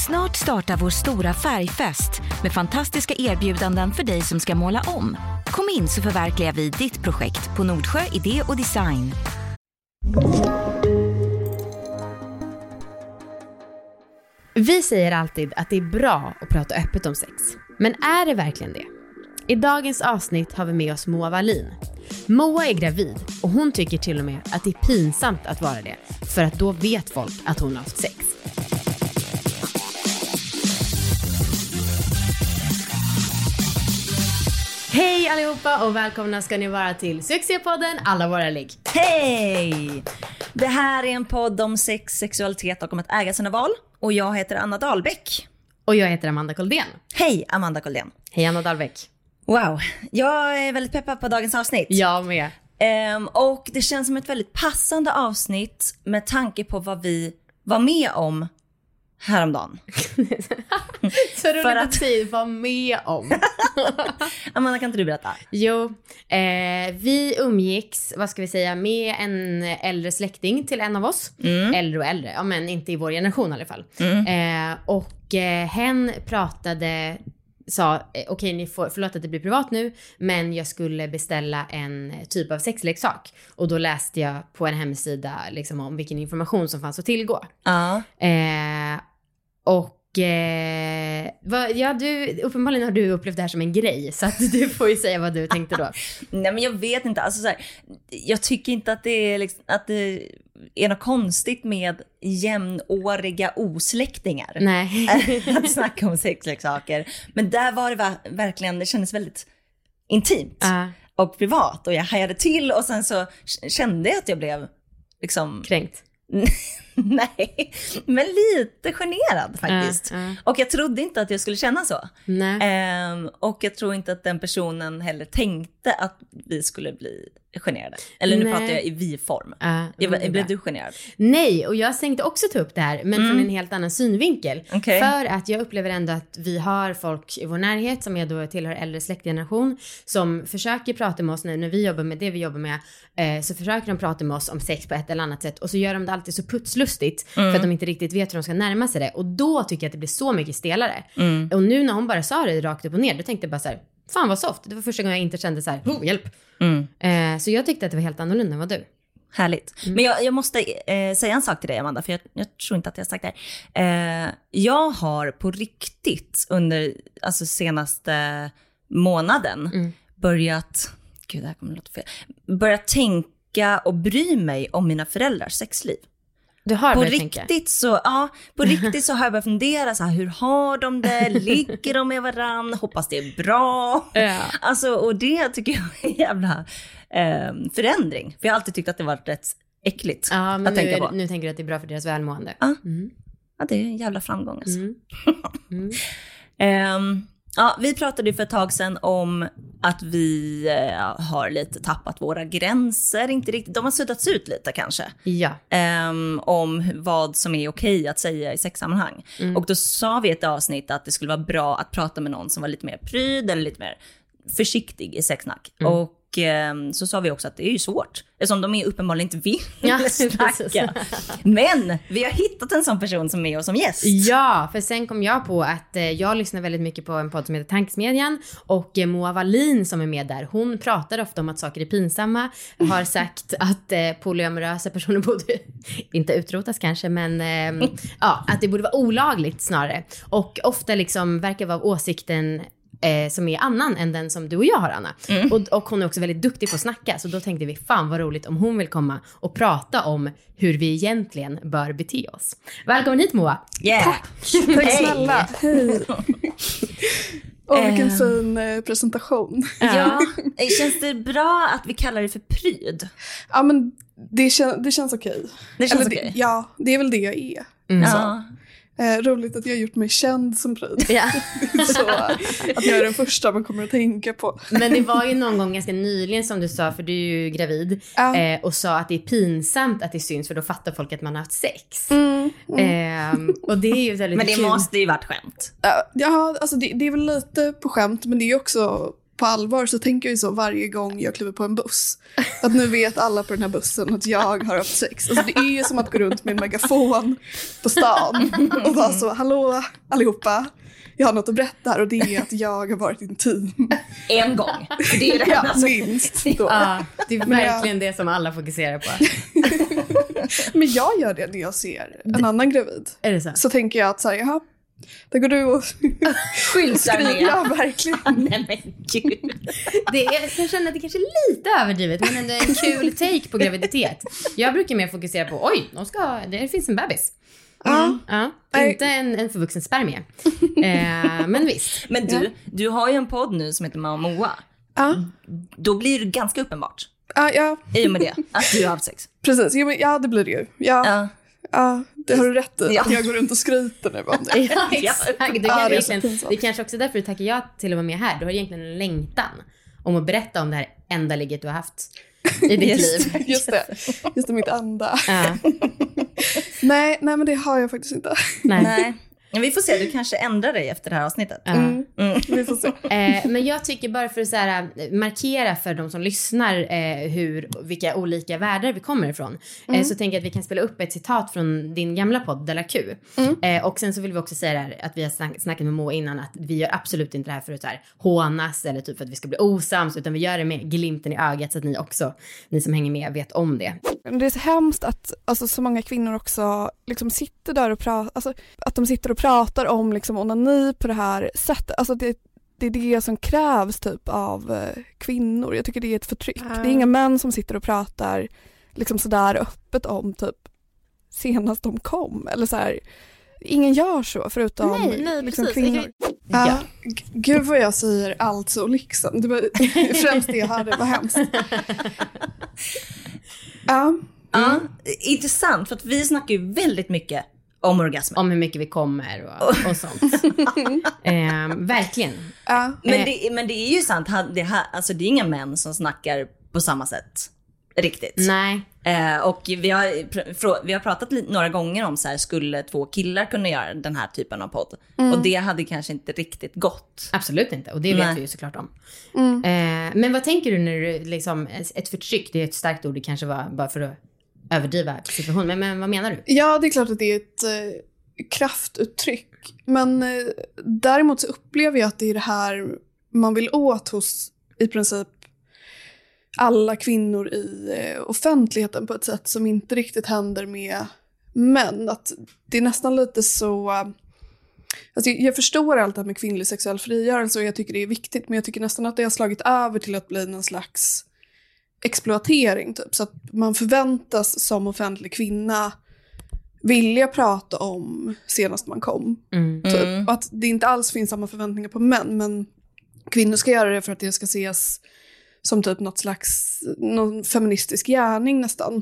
Snart startar vår stora färgfest med fantastiska erbjudanden för dig som ska måla om. Kom in så förverkligar vi ditt projekt på Nordsjö Idé och Design. Vi säger alltid att det är bra att prata öppet om sex. Men är det verkligen det? I dagens avsnitt har vi med oss Moa Wallin. Moa är gravid och hon tycker till och med att det är pinsamt att vara det. För att då vet folk att hon har haft sex. Hej allihopa och välkomna ska ni vara till Succépodden Alla våra ligg. Hej! Det här är en podd om sex, sexualitet och om att äga sina val. Och jag heter Anna Dahlbäck. Och jag heter Amanda Koldén. Hej Amanda Koldén. Hej Anna Dahlbäck. Wow, jag är väldigt peppad på dagens avsnitt. Jag med. Och det känns som ett väldigt passande avsnitt med tanke på vad vi var med om häromdagen. Så roligt att säga var med om. Amanda, kan inte du berätta? Jo, vi umgicks, vad ska vi säga, med en äldre släkting till en av oss. Äldre och äldre, ja, men inte i vår generation i alla fall. Hen pratade, sa okej, ni får, förlåt att det blir privat nu, men jag skulle beställa en typ av sexleksak. Och då läste jag på en hemsida liksom om vilken information som fanns att tillgå. Uppenbarligen har du upplevt det här som en grej, så att du får ju säga vad du tänkte då. Nej, men jag vet inte, alltså så här, jag tycker inte att det är liksom, att det är något konstigt med jämnåriga osläktingar. Nej. Att snacka om sexleksaker. Men där var det verkligen, det kändes väldigt intimt och privat, och jag hajade till och sen så kände jag att jag blev liksom kränkt. Nej, men lite generad faktiskt. Och jag trodde inte att jag skulle känna så. Och jag tror inte att den personen heller tänkte att vi skulle bli generade. Eller nu pratar jag i vi-form. Blev du generad? Nej, och jag tänkte också ta upp det här, men från en helt annan synvinkel. Okay. För att jag upplever ändå att vi har folk i vår närhet som jag då tillhör äldre släktgeneration som försöker prata med oss när vi jobbar med det vi jobbar med. Så försöker de prata med oss om sex på ett eller annat sätt. Och så gör de det alltid så putslustigt för att de inte riktigt vet hur de ska närma sig det. Och då tycker jag att det blir så mycket stelare. Och nu när hon bara sa det rakt upp och ner, då tänkte jag bara så här, fan vad soft. Det var första gången jag inte kände så här, hjälp. Så jag tyckte att det var helt annorlunda än vad du. Härligt. Men jag måste säga en sak till dig, Amanda, för jag tror inte att jag har sagt det här. Jag har på riktigt under senaste månaden börjat, gud, det här kommer att låta fel, börjat tänka och bry mig om mina föräldrars sexliv. Du har på riktigt tänka. På riktigt så har jag börjat fundera så här, hur har de det? Ligger de med varann? Hoppas det är bra. Och det tycker jag är en jävla förändring. För jag har alltid tyckt att det var rätt äckligt att tänka på. Nu tänker du att det är bra för deras välmående. Ja, det är en jävla framgång alltså. Vi pratade för ett tag sedan om att vi har lite tappat våra gränser. Inte riktigt. De har suddats ut lite kanske. Ja. Om vad som är okej att säga i sexsammanhang. Och då sa vi i ett avsnitt att det skulle vara bra att prata med någon som var lite mer pryd eller lite mer försiktig i sexsnack. Och så sa vi också att det är ju svårt. Eftersom de är uppenbarligen inte vill snacka. Men vi har hittat en sån person som är oss som gäst. Ja, för sen kom jag på att jag lyssnar väldigt mycket på en podd som heter Tankesmedjan. Och Moa Wallin som är med där, hon pratar ofta om att saker är pinsamma. Har sagt att polyamorösa personer borde inte utrotas kanske, men att det borde vara olagligt snarare. Och ofta liksom verkar vara åsikten som är annan än den som du och jag har, Anna. Och hon är också väldigt duktig på att snacka. Så då tänkte vi, fan vad roligt om hon vill komma och prata om hur vi egentligen bör bete oss. Välkommen hit, Moa. Tack snälla. Hej. Vilken fin presentation. Ja, känns det bra att vi kallar det för pryd? Ja, men det känns okej. Det känns okej? Ja, det är väl det jag är. Roligt att jag har gjort mig känd som pryd. Ja. Så att jag är den första man kommer att tänka på. Men det var ju någon gång ganska nyligen som du sa, för du är ju gravid, och sa att det är pinsamt att det syns, för då fattar folk att man har haft sex. Och det är ju väldigt Men det kul. måste ju varit skämt. Ja, alltså det är väl lite på skämt, men det är också på allvar så tänker jag ju så varje gång jag kliver på en buss. Att nu vet alla på den här bussen att jag har haft sex. Alltså det är ju som att gå runt med en megafon på stan och vara så, hallå allihopa. Jag har något att berätta här och det är att jag har varit intim. En gång. Det är det alltså. Minst då. Ja, det är verkligen det som alla fokuserar på. Men jag gör det när jag ser en annan gravid. Är det så? Så tänker jag att så här, jaha, där går du och skyltar med. Ja, verkligen. Nej men gud. Jag känner att det kanske är lite överdrivet, men ändå en kul take på graviditet. Jag brukar mer fokusera på, det finns en bebis. Ja, inte en förvuxen spermie. Men visst. Men du har ju en podd nu som heter Mamma Moa. Då blir det ganska uppenbart. Ja. I och med det, att du har haft sex. Precis, ja det blir det ju. Ja, det har du rätt i. Att jag går runt och skryter nu om det. Ja, exakt. Det är kanske också därför du tackar jag till att vara med här. Du har egentligen en längtan om att berätta om det här enda ligget du har haft i ditt liv. Just det, mitt anda. Nej, men det har jag faktiskt inte. Nej. Vi får se, du kanske ändrar dig efter det här avsnittet. Vi får se. Men jag tycker bara för att så här, markera för de som lyssnar vilka olika världar vi kommer ifrån. Så tänker jag att vi kan spela upp ett citat från din gamla podd Della Q. Och sen så vill vi också säga här, att vi har snackat med Moa innan att vi gör absolut inte det här för att så här, hånas eller typ för att vi ska bli osams, utan vi gör det med glimten i ögat så att ni som hänger med vet om det. Det är så hemskt att alltså, så många kvinnor också liksom sitter där och pratar, alltså, att de sitter och pratar om liksom onani på det här sättet. Alltså det är det som krävs typ av kvinnor. Jag tycker det är ett förtryck. Det är inga män som sitter och pratar liksom sådär öppet om typ senast de kom. Eller så här, ingen gör så förutom nej, liksom precis. kvinnor. Ja. Gud vad jag säger alltså liksom. Det var främst det jag hörde, det var hemskt. Intressant, för att vi snackar ju väldigt mycket om orgasmer. Om hur mycket vi kommer och sånt. Verkligen. Men det är ju sant. Alltså det är inga män som snackar på samma sätt. Riktigt. Nej. Och vi har pratat några gånger om så här, skulle 2 killar kunna göra den här typen av podd? Och det hade kanske inte riktigt gått. Absolut inte. Och det vet vi ju såklart om. Men vad tänker du när du liksom, ett förtryck, det är ett starkt ord, det kanske var bara för att överdriva situationen. Men vad menar du? Ja, det är klart att det är ett kraftuttryck. Men däremot så upplever jag att det är det här man vill åt hos i princip alla kvinnor i offentligheten på ett sätt som inte riktigt händer med män. Att det är nästan lite så... Alltså jag förstår allt det här med kvinnlig sexuell frigörelse och jag tycker det är viktigt, men jag tycker nästan att det har slagit över till att bli någon slags exploatering typ. Så att man förväntas som offentlig kvinna vilja prata om senast man kom. Typ. Och att det inte alls finns samma förväntningar på män, men kvinnor ska göra det för att det ska ses som typ någon feministisk gärning nästan.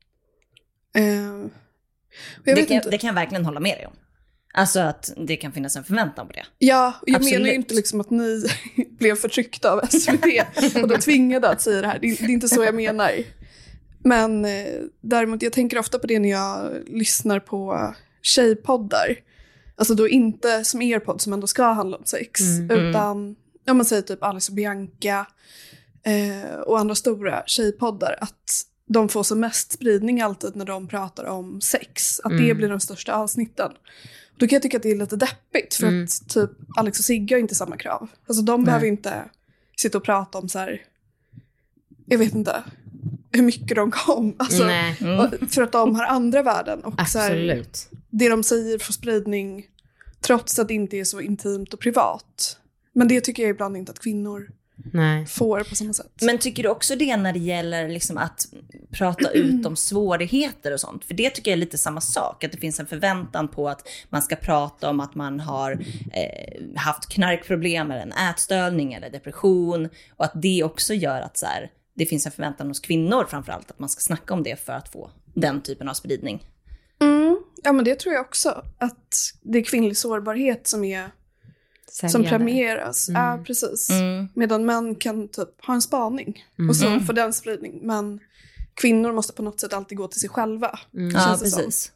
Det kan jag verkligen hålla med dig om. Alltså att det kan finnas en förväntan på det. Ja, och jag Absolut. menar ju inte liksom att ni blev förtryckta av SVT och då tvingade att säga det här. Det är inte så jag menar. Men däremot, jag tänker ofta på det när jag lyssnar på tjejpoddar. Alltså då inte som er podd som ändå ska handla om sex. Utan, om man säger typ Alice och Bianca och andra stora tjejpoddar. Att de får så mest spridning alltid när de pratar om sex. Att det blir de största avsnitten. Då kan jag tycka att det är lite deppigt. För att typ Alex och Sigge har inte samma krav. Alltså de behöver inte sitta och prata om så här. Jag vet inte hur mycket de kom. Alltså, för att de har andra värden. Och så här, det de säger får spridning trots att det inte är så intimt och privat. Men det tycker jag ibland inte att kvinnor får på samma sätt. Men tycker du också det när det gäller liksom att prata ut om svårigheter och sånt? För det tycker jag är lite samma sak. Att det finns en förväntan på att man ska prata om att man har haft knarkproblem eller en ätstörning eller depression. Och att det också gör att så här, det finns en förväntan hos kvinnor framförallt att man ska snacka om det för att få den typen av spridning. Ja, men det tror jag också. Att det är kvinnlig sårbarhet som premieras. Ja, precis. Medan män kan typ ha en spaning och så får den spridning. Men kvinnor måste på något sätt alltid gå till sig själva. Ja, precis.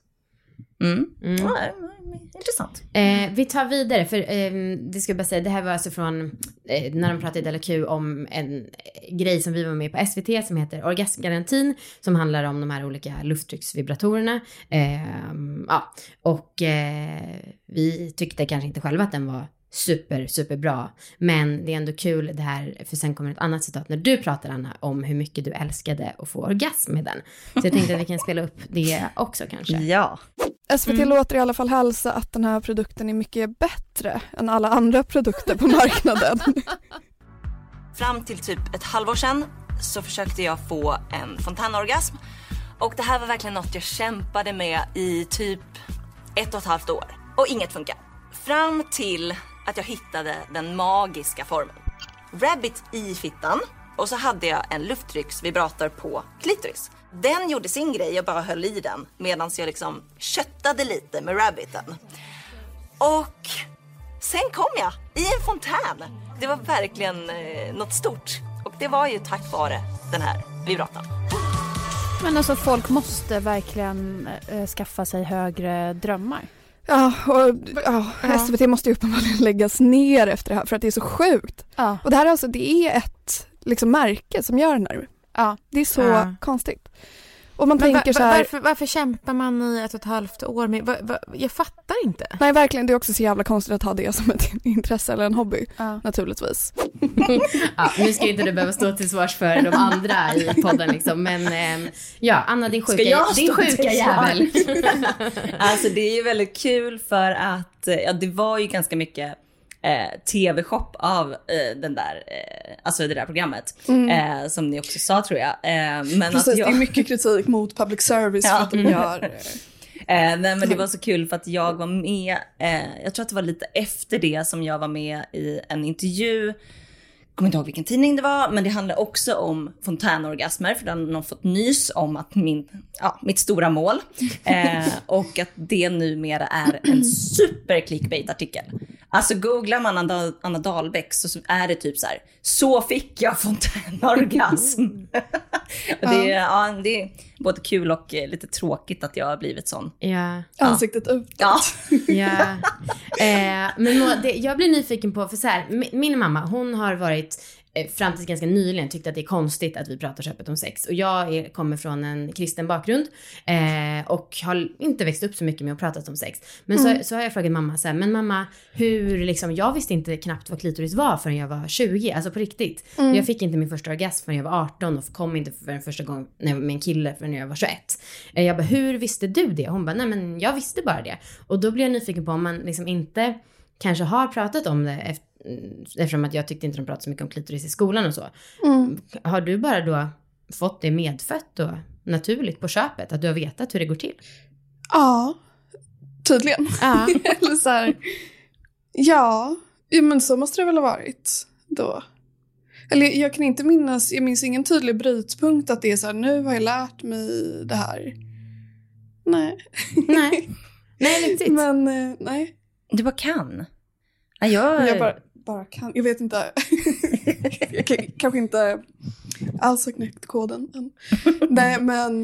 Ja, intressant. Vi tar vidare, för det ska jag bara säga, det här var alltså från när de pratade i Della Q om en grej som vi var med på SVT som heter Orgasmgarantin, som handlar om de här olika lufttrycksvibratorerna. Vi tyckte kanske inte själva att den var superbra, men det är ändå kul det här, för sen kommer ett annat citat när du pratar, Anna, om hur mycket du älskade att få orgasm med den. Så jag tänkte att vi kan spela upp det också kanske. Ja. SVT låter i alla fall hälsa att den här produkten är mycket bättre än alla andra produkter på marknaden. Fram till typ ett halvår sedan så försökte jag få en fontänorgasm. Och det här var verkligen något jag kämpade med i typ 1,5 år. Och inget funkar. Fram till att jag hittade den magiska formeln. Rabbit i fittan. Och så hade jag en lufttrycksvibrator på klitoris. Den gjorde sin grej, jag bara höll i den medan jag liksom köttade lite med rabbiten. Och sen kom jag i en fontän. Det var verkligen något stort. Och det var ju tack vare den här vibratorn. Men alltså folk måste verkligen skaffa sig högre drömmar. Ja, SVT måste ju uppenbarligen läggas ner efter det här för att det är så sjukt. Ja. Och det här är alltså, det är ett liksom märke som gör den här. Ja. Det är så konstigt. Och man tänker så här, varför kämpar man i 1,5 år med? Jag fattar inte. Nej, verkligen. Det är också så jävla konstigt att ha det som ett intresse eller en hobby, naturligtvis. Nu ska inte du behöva stå till svars för de andra i podden liksom. Men Anna, din sjuka jävel. Alltså det är ju väldigt kul för att det var ju ganska mycket tv-shop av den där, alltså det där programmet som ni också sa, tror jag. Men precis, det är mycket kritik mot public service för att de gör... Nej, men det var så kul för att jag var med, jag tror att det var lite efter det som jag var med i en intervju. Jag kommer inte ihåg vilken tidning det var, men det handlar också om fontänorgasmer, för då har någon fått nys om att mitt stora mål och att det numera är en super clickbait-artikel. Alltså googlar man Anna Dahlbäck så är det typ så fick jag fontänorgasm. Och det är både kul och lite tråkigt att jag har blivit sån. Ja. Ansiktet utåt. Ja. Men jag blir nyfiken på, för så här, min mamma, hon har varit fram till ganska nyligen tyckte att det är konstigt att vi pratar så öppet om sex. Och jag kommer från en kristen bakgrund och har inte växt upp så mycket med att prata om sex. Men så har jag frågat mamma så här, men mamma, hur liksom, jag visste inte knappt vad klitoris var förrän jag var 20, alltså på riktigt. Jag fick inte min första orgasm förrän jag var 18 och kom inte för den första gången med en kille förrän jag var 21. Jag bara, hur visste du det? Hon bara, nej men jag visste bara det. Och då blir jag nyfiken på om man liksom inte kanske har pratat om det eftersom att jag tyckte inte de pratade så mycket om klitoris i skolan och så. Har du bara då fått det medfött och naturligt på köpet, att du har vetat hur det går till? Ja, tydligen. Ja. Eller så här, ja, men så måste det väl ha varit då. Eller jag kan inte minnas, jag minns ingen tydlig brytpunkt att det är så här, nu har jag lärt mig det här. Nej, riktigt. Men nej. Du bara kan. Jag bara kan. Jag vet inte. Jag kanske inte alls har knäckt koden än. Nej, men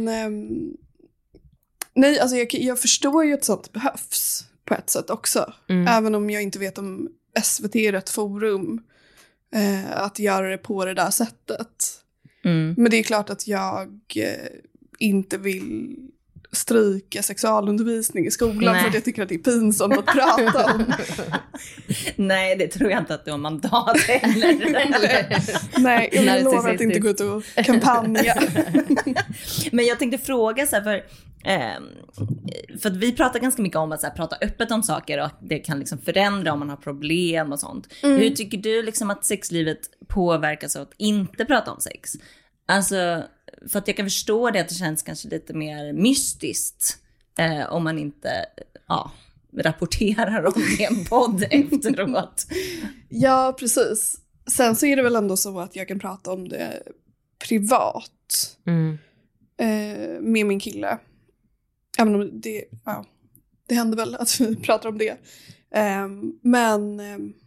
nej, alltså jag förstår ju att sånt behövs på ett sätt också. Även om jag inte vet om SVT är rätt forum att göra det på det där sättet. Men det är klart att jag inte vill stryka sexualundervisning i skolan för att jag tycker att det är pinsamt att prata om. Nej, det tror jag inte att du har mandat heller. Nej, jag lovar att inte gå ut och kampanja. Men jag tänkte fråga så här, för att vi pratar ganska mycket om att så här, prata öppet om saker och att det kan liksom förändra om man har problem och sånt. Hur tycker du liksom att sexlivet påverkas av att inte prata om sex? Alltså, för att jag kan förstå det, att det känns kanske lite mer mystiskt om man inte rapporterar om det i en podd efteråt. Ja, precis. Sen så är det väl ändå så att jag kan prata om det privat med min kille. Även om det händer väl att vi pratar om det. Men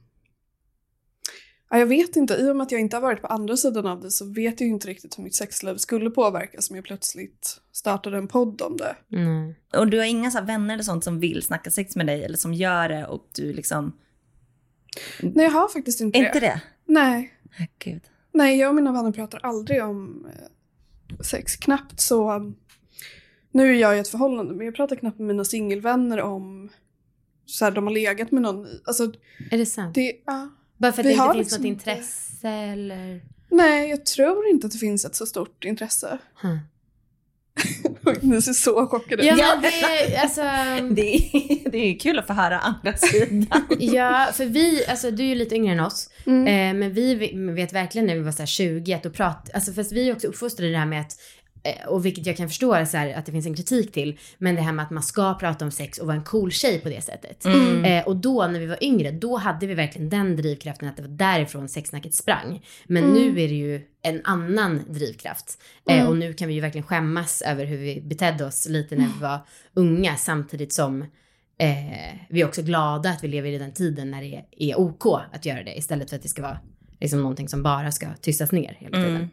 jag vet inte, i och med att jag inte har varit på andra sidan av det så vet jag ju inte riktigt hur mitt sexliv skulle påverkas om jag plötsligt startade en podd om det. Och du har inga så här vänner eller sånt som vill snacka sex med dig eller som gör det och du liksom... Nej, jag har faktiskt inte det. Nej. Gud. Nej, jag och mina vänner pratar aldrig om sex. Knappt så... Nu är jag i ett förhållande, men jag pratar knappt med mina singelvänner om så här, de har legat med någon. Alltså, Är det sant? Bara för att det inte finns något intresse eller? Nej, jag tror inte att det finns ett så stort intresse. Ni ser så chockade. Ja, men alltså... det är kul att få höra andra sidan. Ja, för vi, alltså du är ju lite yngre än oss. Men vi vet verkligen när vi var så här 20 att prata, alltså för vi är också uppfostrade i det här med att, och vilket jag kan förstå så här, att det finns en kritik till, men det här med att man ska prata om sex och vara en cool tjej på det sättet. Och då när vi var yngre, då hade vi verkligen den drivkraften att det var därifrån sexsnacket sprang. Men nu är det ju en annan drivkraft. Och nu kan vi ju verkligen skämmas över hur vi betedde oss lite när vi var unga, samtidigt som vi är också glada att vi lever i den tiden när det är OK att göra det, istället för att det ska vara liksom någonting som bara ska tystas ner hela tiden.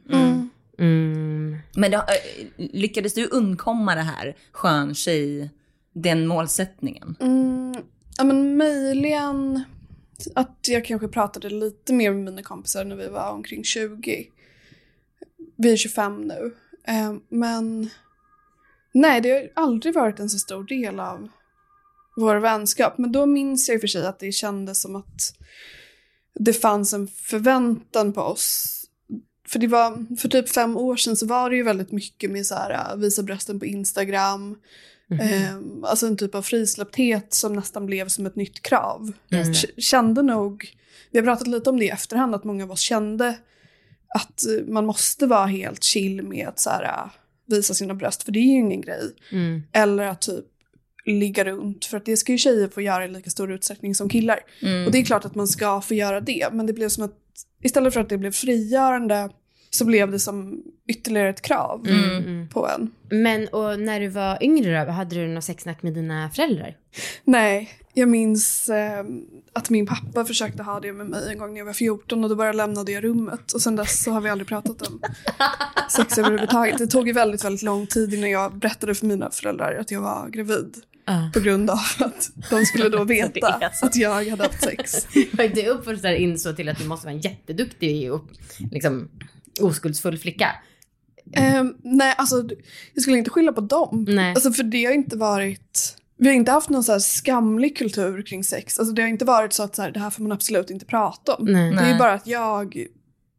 Men då, lyckades du undkomma det här skön tjej, den målsättningen? Ja, men möjligen att jag kanske pratade lite mer med mina kompisar när vi var omkring 20. Vi är 25 nu. Men nej, det har aldrig varit en så stor del av vår vänskap. Men då minns jag i och för sig att det kändes som att det fanns en förväntan på oss. För det var, för typ 5 år sedan så var det ju väldigt mycket med så här, visa brösten på Instagram. Alltså en typ av frisläppthet som nästan blev som ett nytt krav. Kände nog, vi har pratat lite om det i efterhand, att många av oss kände att man måste vara helt chill med att så här, visa sina bröst, för det är ju ingen grej. Eller att typ ligga runt, för att det ska ju tjejer få göra i lika stor utsträckning som killar. Och det är klart att man ska få göra det, men det blev som att istället för att det blev frigörande så blev det som ytterligare ett krav på en. Men och när du var yngre då, hade du något sexsnack med dina föräldrar? Nej, jag minns att min pappa försökte ha det med mig en gång när jag var 14 och då bara lämnade jag rummet. Och sen dess så har vi aldrig pratat om sex överhuvudtaget. Det tog ju väldigt, väldigt lång tid innan jag berättade för mina föräldrar att jag var gravid. På grund av att de skulle då veta att jag hade haft sex. Det uppfostrar in så till att du måste vara en jätteduktig och liksom oskuldsfull flicka. Nej, alltså jag skulle inte skylla på dem. Alltså, för det har inte varit... Vi har inte haft någon så här skamlig kultur kring sex. Alltså det har inte varit så att så här, det här får man absolut inte prata om. Det är ju bara att jag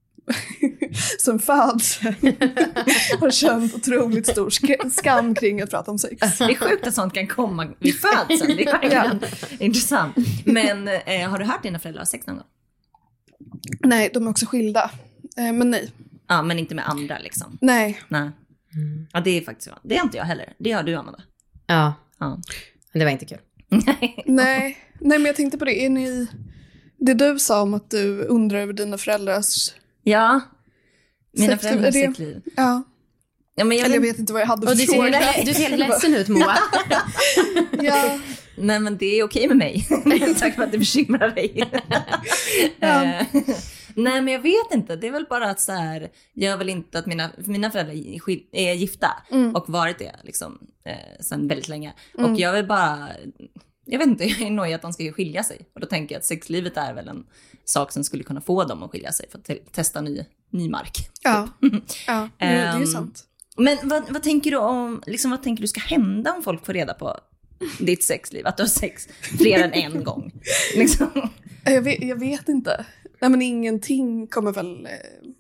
som föds har känt otroligt stor skam kring att prata om sex. Det är sjukt att sånt kan komma vid födseln. Det är verkligen intressant. Men har du hört dina föräldrar ha sex någon gång? Nej, de är också skilda. Men nej. Ja, men inte med andra liksom. Nej. Ja, det är faktiskt så. Det har inte jag heller. Det har du, Amanda. Ja. Men det var inte kul. Nej, men jag tänkte på det. Är ni... Det du sa om att du undrar över dina föräldrars... Ja, mina föräldrars sexliv. Ja. Men jag vet inte vad jag hade för fråga. Du ser helt ledsen ut, Moa. Ja. Nej, men det är okej med mig. Tack för att du bekymrar dig. Nej, men jag vet inte. Det är väl bara att så här, jag vill inte att mina föräldrar är gifta och varit det liksom sedan väldigt länge. Och jag vill bara, jag vet inte, jag är nöjd att de ska skilja sig. Och då tänker jag att sexlivet är väl en sak som skulle kunna få dem att skilja sig för att testa ny mark. Ja, ja, det är sant. Men vad tänker du om, liksom, vad tänker du ska hända om folk får reda på ditt sexliv? Att du har sex fler än en gång? Liksom. Jag vet inte. Nej, men ingenting kommer väl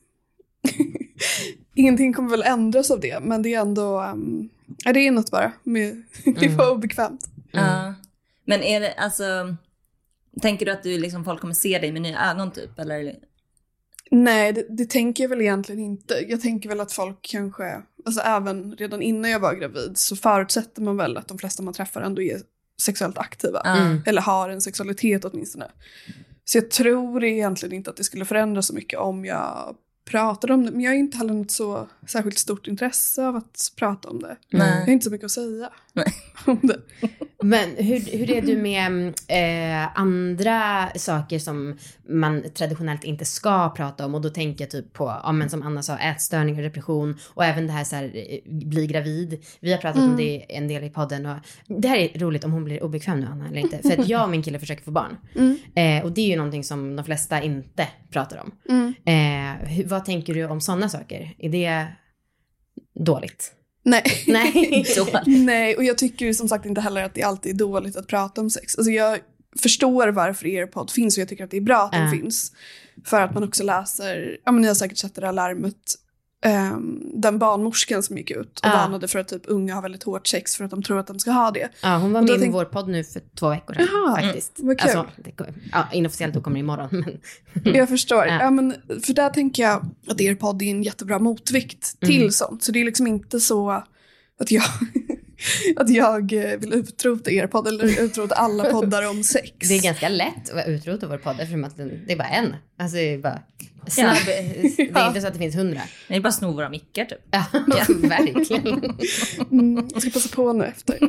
ingenting kommer väl ändras av det, men det är ändå det är något bara med det var obekvämt. Men är det alltså, tänker du att du liksom folk kommer se dig med nya ögon typ, eller? Nej, det tänker jag väl egentligen inte. Jag tänker väl att folk kanske, alltså även redan innan jag var gravid så förutsätter man väl att de flesta man träffar ändå är sexuellt aktiva eller har en sexualitet åtminstone. Så jag tror egentligen inte att det skulle förändras så mycket om jag pratar om det. Men jag har inte heller något så särskilt stort intresse av att prata om det. Nej. Jag har inte så mycket att säga Nej. om det. Men hur är du med andra saker som man traditionellt inte ska prata om? Och då tänker jag typ på, men som Anna sa, ätstörning och depression. Och även det här, så här bli gravid. Vi har pratat om det en del i podden. Och det här är roligt om hon blir obekväm nu, Anna, eller inte. För att jag och min kille försöker få barn. Och det är ju någonting som de flesta inte pratar om. Vad tänker du om sådana saker? Är det dåligt? Nej. Nej. Och jag tycker som sagt inte heller att det alltid är dåligt att prata om sex. Alltså jag förstår varför er podd finns och jag tycker att det är bra att den finns. För att man också läser, ni har säkert sett det där larmet, den barnmorskan som gick ut och varnade för att typ unga har väldigt hårt sex för att de tror att de ska ha det. Ja, hon var med i vår podd nu för 2 veckor sedan faktiskt. Vad kul. Alltså, inofficiellt då kommer det imorgon. Men jag förstår. Ja, men för där tänker jag att er podd är en jättebra motvikt till sånt. Så det är liksom inte så att jag vill utrota er podd eller utrota alla poddar om sex. Det är ganska lätt att utrota vår podd eftersom att det är bara en. Alltså det är bara snabb. Det är inte så att det finns 100. Det är bara snor våra mickar typ. Ja, verkligen. Jag ska passa på nu efter.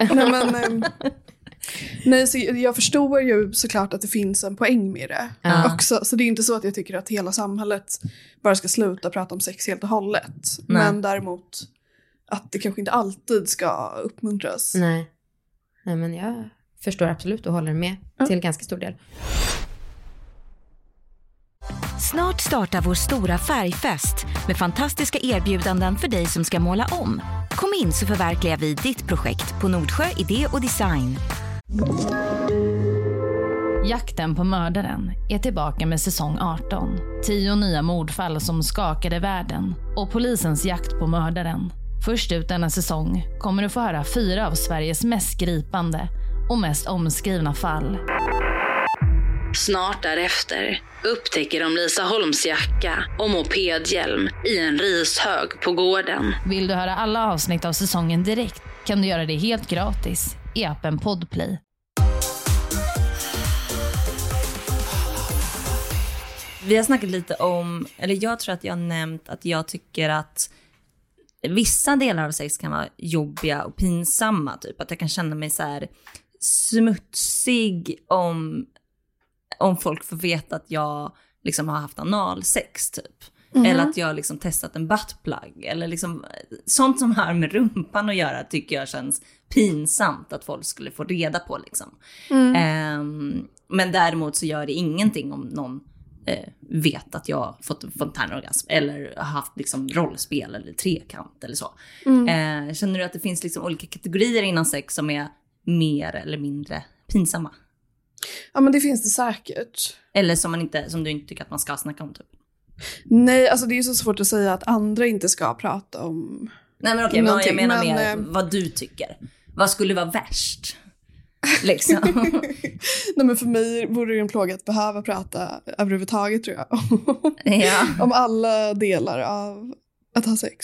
Nej, så jag förstår ju såklart att det finns en poäng med det också. Så det är inte så att jag tycker att hela samhället bara ska sluta prata om sex helt och hållet. Nej. Men däremot att det kanske inte alltid ska uppmuntras. Nej, men jag förstår absolut och håller med till ganska stor del. Snart startar vår stora färgfest med fantastiska erbjudanden för dig som ska måla om. Kom in så förverkligar vi ditt projekt på Nordsjö Idé och Design. Jakten på mördaren är tillbaka med säsong 18. 10 nya mordfall som skakade världen och polisens jakt på mördaren. Först ut denna säsong kommer du få höra 4 av Sveriges mest gripande och mest omskrivna fall. Snart därefter upptäcker de Lisa Holms jacka och mopedhjälm i en rishög på gården. Vill du höra alla avsnitt av säsongen direkt kan du göra det helt gratis i appen Podplay. Vi har snackat lite om, eller jag tror att jag har nämnt att jag tycker att vissa delar av sex kan vara jobbiga och pinsamma. Typ att jag kan känna mig så här smutsig om folk får veta att jag liksom har haft analsex typ. Eller att jag liksom testat en buttplug. Eller liksom sånt som har med rumpan att göra tycker jag känns pinsamt att folk skulle få reda på liksom. Men däremot så gör det ingenting om någon vet att jag har fått en fontänorgasm eller har haft liksom rollspel eller trekant eller så. Känner du att det finns liksom olika kategorier inom sex som är mer eller mindre pinsamma? Ja, men det finns det säkert. Eller som du inte tycker att man ska snacka om typ? Nej, alltså det är ju så svårt att säga att andra inte ska prata om. Nej men okej, men jag menar mer vad du tycker. Vad skulle vara värst? Liksom. Nej, men för mig vore det en plåga att behöva prata överhuvudtaget tror jag. Om alla delar av att ha sex.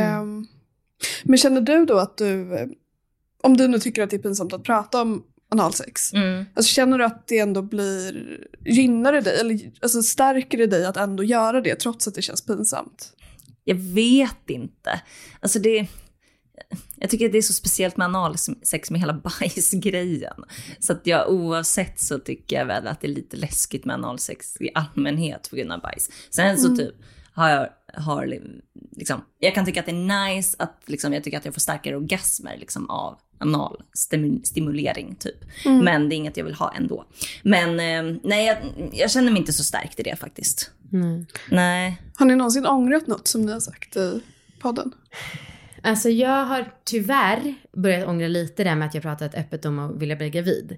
Men känner du då att om du nu tycker att det är pinsamt att prata om analsex, alltså känner du att det ändå gynnar det dig eller alltså stärker det dig att ändå göra det trots att det känns pinsamt? Jag vet inte. Alltså jag tycker att det är så speciellt med analsex med hela bajsgrejen. Så att oavsett så tycker jag väl att det är lite läskigt med analsex i allmänhet på grund av bajs. Sen så typ har liksom, jag kan tycka att det är nice att liksom, jag tycker att jag får starkare orgasmer liksom av analstimulering typ. Men det är inget jag vill ha ändå. Men nej, jag känner mig inte så starkt i det faktiskt. Nej. Har ni någonsin ångrat något som ni har sagt i podden? Alltså jag har tyvärr börjat ångra lite där med att jag pratat öppet om att vilja bli gravid.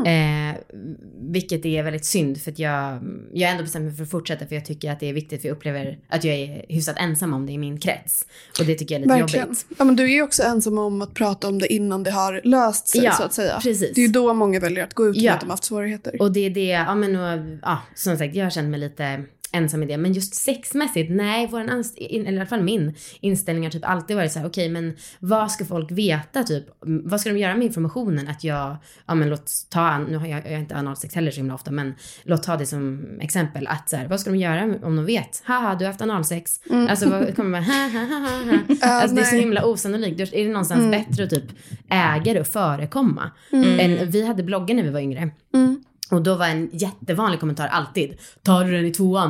Vilket är väldigt synd för att jag ändå bestämt mig för att fortsätta för jag tycker att det är viktigt för jag upplever att jag är hyfsat ensam om det i min krets. Och det tycker jag är lite jobbigt. Ja, men du är ju också ensam om att prata om det innan det har löst sig så att säga. Precis. Det är ju då många väljer att gå ut med att de har haft svårigheter. Och det är det, som sagt jag har känt mig lite ensam i det. Men just sexmässigt, nej, eller i alla fall min inställning har typ alltid varit så här: okej, men vad ska folk veta typ? Vad ska de göra med informationen? Att jag, nu har jag inte analsex heller så himla ofta, men låt ta det som exempel. Att så här, vad ska de göra om de vet? Haha, du har haft analsex. Alltså vad kommer man alltså det är så himla osannolikt. Är det någonstans bättre att typ äga det och förekomma? Vi hade bloggen när vi var yngre. Och då var en jättevanlig kommentar alltid: tar du den i 2:an?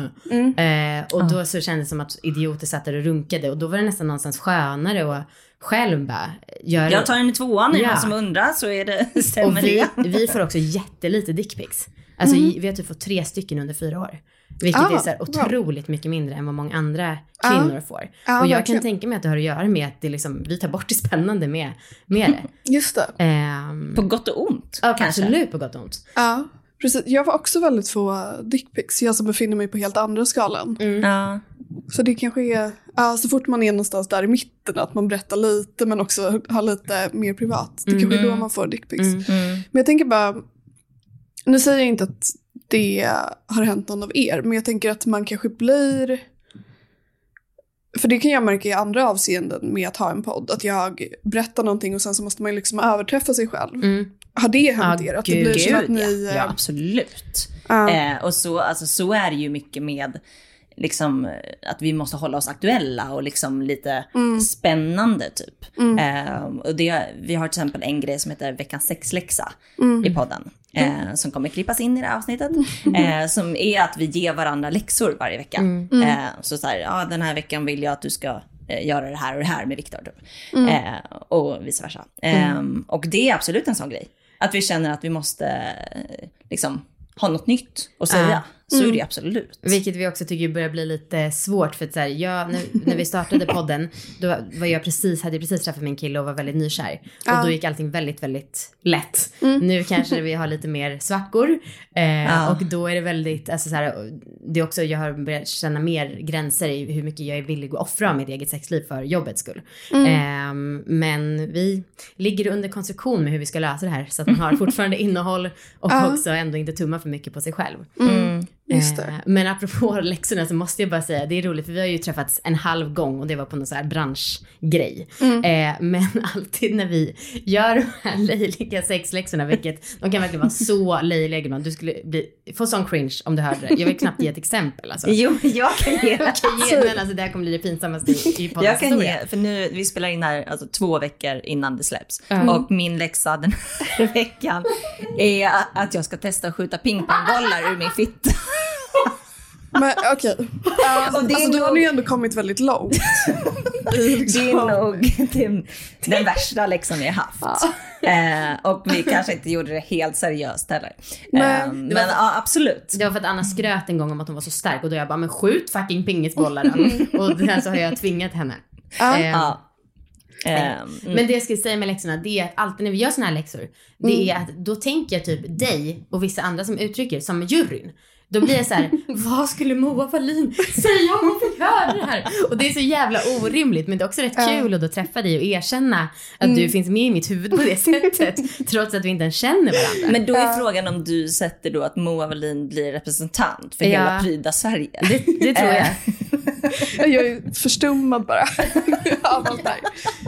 Och då så kändes det som att idioter satt där och runkade. Och då var det nästan någonstans skönare att själv bara göra... Jag tar den i 2:an, är det någon som undrar, så är det, stämmer och vi får också jättelite dickpics. Alltså vi har typ fått 3 stycken under 4 år. Vilket är så här otroligt mycket mindre än vad många andra kvinnor får. Och jag kan tänka mig att det har att göra med att det liksom, vi tar bort det spännande med det. Just det. På gott och ont. Ja, kanske. Absolut på gott och ont. Ja, precis. Jag var också väldigt få dickpics. Jag som befinner mig på helt andra skalan. Ja. Så det kanske är... så fort man är någonstans där i mitten, att man berättar lite men också har lite mer privat. Det kanske är då man får dickpics. Men jag tänker bara... Nu säger jag inte att det har hänt någon av er, men jag tänker att man kanske blir... För det kan jag märka i andra avseenden med att ha en podd. Att jag berättar någonting och sen så måste man liksom överträffa sig själv. Har det hänt er? Att det blir så att ni... Ja, absolut. Och så är det ju mycket med liksom, att vi måste hålla oss aktuella och liksom lite spännande typ. Och vi har till exempel en grej som heter veckans sexläxa i podden. Som kommer klippas in i det här avsnittet. Som är att vi ger varandra läxor varje vecka. Så här, den här veckan vill jag att du ska göra det här och det här med Viktor typ. Och vice versa. Och det är absolut en sån grej. Att vi känner att vi måste liksom ha något nytt att säga. Så är det absolut. Vilket vi också tycker börjar bli lite svårt. För att så här, när vi startade podden, då hade jag precis träffat min kille och var väldigt nykär. Och då gick allting väldigt, väldigt lätt. Nu kanske vi har lite mer svackor. Och då är det väldigt, alltså så här, det är också, jag har börjat känna mer gränser i hur mycket jag är villig att offra mitt eget sexliv för jobbets skull. Men vi ligger under konstruktion med hur vi ska lösa det här. Så att man har fortfarande innehåll och också ändå inte tumma för mycket på sig själv. Just det. Men apropå läxorna så måste jag bara säga, det är roligt för vi har ju träffats en halv gång och det var på någon så här branschgrej. Men alltid när vi gör de här löjliga sexläxorna, vilket de kan verkligen vara så löjliga, du skulle få sån cringe om du hörde det. Jag vill knappt ge ett exempel alltså. Jo, jag kan ge det. Men alltså det här kommer bli det pinsammaste i poddens jag kan historia. ge, för nu, vi spelar in här alltså 2 veckor innan det släpps. Och min läxa den här veckan är att jag ska testa att skjuta pingpongbollar ur min fitta. Men okej. Då har ni ändå kommit väldigt långt. Det är nog den värsta läxan vi har haft. Och vi kanske inte gjorde det helt seriöst heller. Men absolut. Det var för att Anna skröt en gång om att hon var så stark. Och då jag bara, men skjut fucking pingisbollar. Och sen så har jag tvingat henne. Men det jag ska säga med läxorna, det är att alltid när vi gör såna här läxor, det är att då tänker jag typ dig och vissa andra som uttrycker som juryn. Då blir jag så här, vad skulle Moa Wallin säga om hon fick höra det här? Och det är så jävla orimligt, men det är också rätt kul att då träffa dig och erkänna att du finns med i mitt huvud på det sättet, trots att vi inte ens känner varandra. Men då är frågan om du sätter då att Moa Wallin blir representant för hela Pryda Sverige. Det tror jag. Jag är förstummad bara av allt där.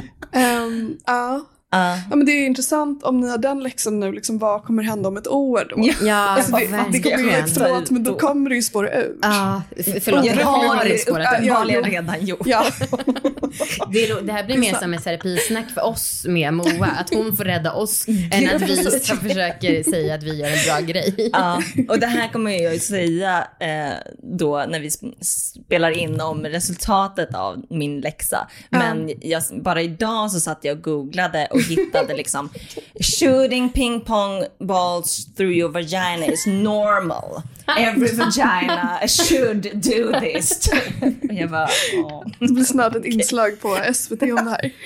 Ja, men det är intressant om ni har den läxan nu, liksom, vad kommer hända om ett år då? Ja, alltså, det kommer ju förlåt, men då kommer det ju spåra ut. Förlåt, det har det spårat ut. Jag har redan gjort. Ja. Det här blir mer som ett terapisnack för oss med Moa, att hon får rädda oss än att vi som försöker säga att vi gör en bra grej. Ja, och det här kommer jag ju säga då när vi spelar in om resultatet av min läxa. Men bara idag så satt jag och googlade och hittade liksom shooting ping pong balls through your vagina is normal. Every vagina should do this. Och jag bara, det blir snart ett inslag på SVT om det här.